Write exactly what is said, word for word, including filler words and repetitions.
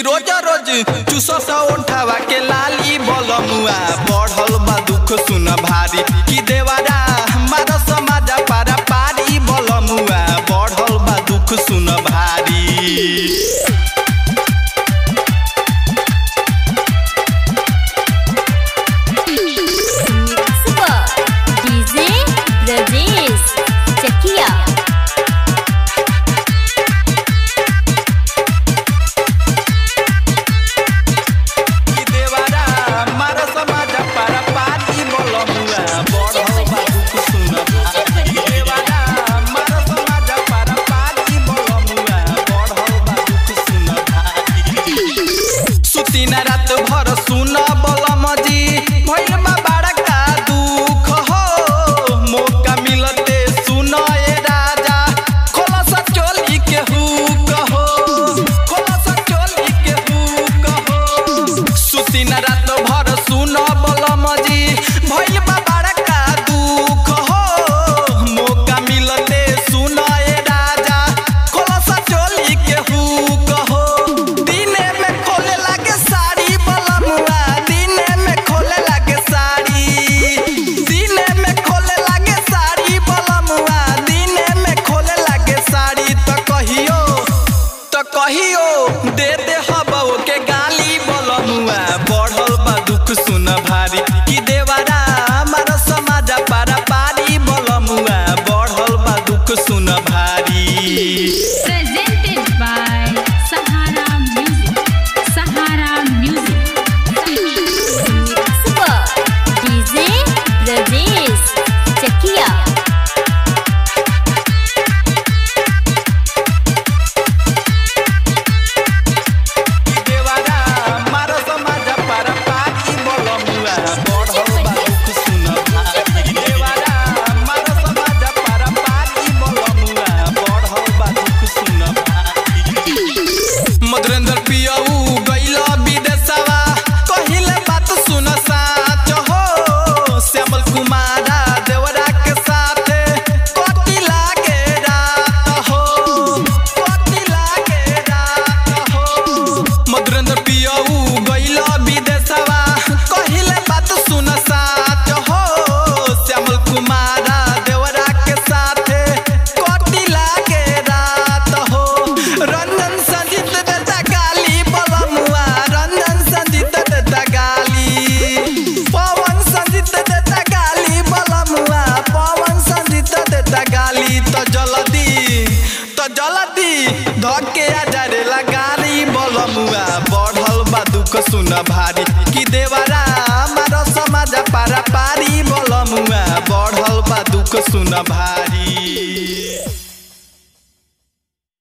रोज रोज चूसता उठावा के लाली बलमुआ बढ़ल बा दुख सुन भारी कि देवारा हमारा समाज पारा पारी बलमुआ बढ़ल बा दुख सुन भारी। रात भर सुन बलम जी भइल बा बड़का दुख हो मौका मिलते सुन ए राजा खोलस चोली के हुक हो खोलस चोली के हुक हो सुती न रात भर सुन बलम जी भइल बा बड़का दुख हो मौका मिलते सुन ए राजा खोलस चोली के हुक हो दिने में खोले लागे कहियो दे दे हबो के गाली बलमुआ बढ़ल बा दुख सुन भारी कि देवारा हमारा समाज पारा पारी बलमुआ बढ़ल बा दुख सुन भारी। Presented by Sahara Music. Sahara Music. Super D J Brajesh Chakia. Madhurendra पियाऊ गइला विदेशवा कहिले बात सुन साच हो श्यामल कुमारा देवरा के साथ कोटी लागे रात हो कोटी लागे रात हो मधुरेंद्र पियाऊ गइला विदेशवा कहिले बात सुन साच हो श्यामल कुमारा देवरा के साथ कोटी लागे रात हो रंजन संजीत गाली तो जल्दी तो जल्दी धके आजारे लगारी बलमुआ बढ़ल बा दुख सुन भारी कि देवारा हमारा समाज पारा पारी बलमुआ बढ़ल बा दुख सुन भारी।